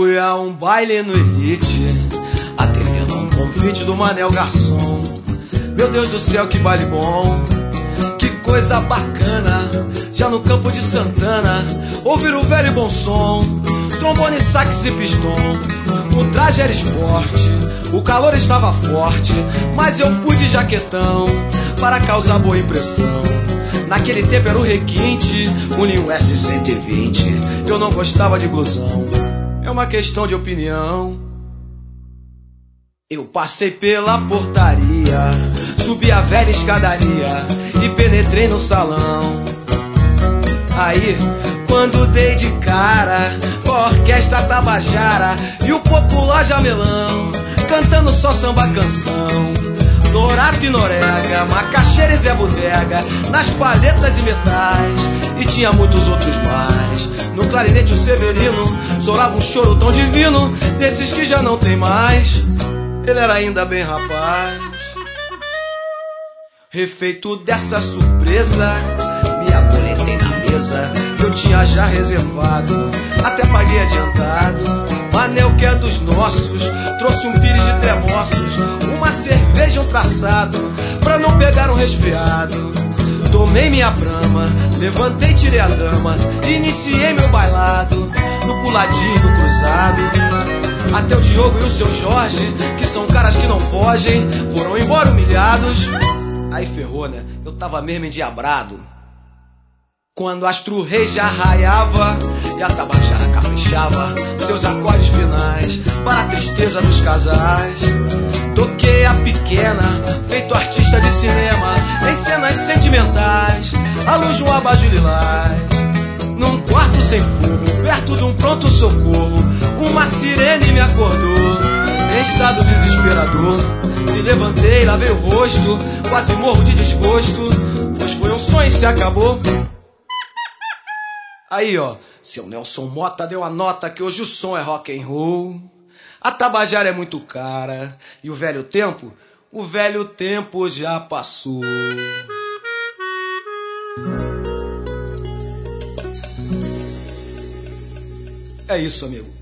Fui a um baile no Elite, atendendo a um convite do Manel Garçom. Meu Deus do céu, que baile bom, que coisa bacana. Já no campo de Santana, ouvir o velho e bom som, trombone, sax e pistão. O traje era esporte, o calor estava forte, mas eu fui de jaquetão para causar boa impressão. Naquele tempo era o requinte, o Ninho S120. Eu não gostava de blusão, é uma questão de opinião. Eu passei pela portaria, subi a velha escadaria e penetrei no salão. Aí, quando dei de cara com a orquestra tabajara e o popular jamelão, cantando só samba canção, Norato e Norega, Macaxeira e Zé Bodega, nas palhetas e metais, e tinha muitos outros mais. No clarinete o Severino solava um choro tão divino, desses que já não tem mais. Ele era ainda bem rapaz. Refeito dessa surpresa, me acolhentei na mesa, eu tinha já reservado, até paguei adiantado. Manel, que é dos nossos, trouxe um pires de tremoços, uma cerveja e um traçado, pra não pegar um resfriado. Tomei minha brama, levantei, tirei a dama, iniciei meu bailado, no puladinho, no cruzado. Até o Diogo e o seu Jorge, que são caras que não fogem, foram embora humilhados. Aí ferrou, né? Eu tava mesmo endiabrado. Quando o Astro Rei já raiava e a tabajara caprichava seus acordes finais para a tristeza dos casais, toquei a pequena, feito artista de cinema, em cenas sentimentais, à luz de um abajur lilás. Num quarto sem fogo, perto de um pronto-socorro, uma sirene me acordou, em estado desesperador. Me levantei, lavei o rosto, quase morro de desgosto, pois foi um sonho e se acabou. Aí, ó, seu Nelson Mota deu a nota que hoje o som é rock and roll. A tabajara é muito cara e o velho tempo já passou. É isso, amigo.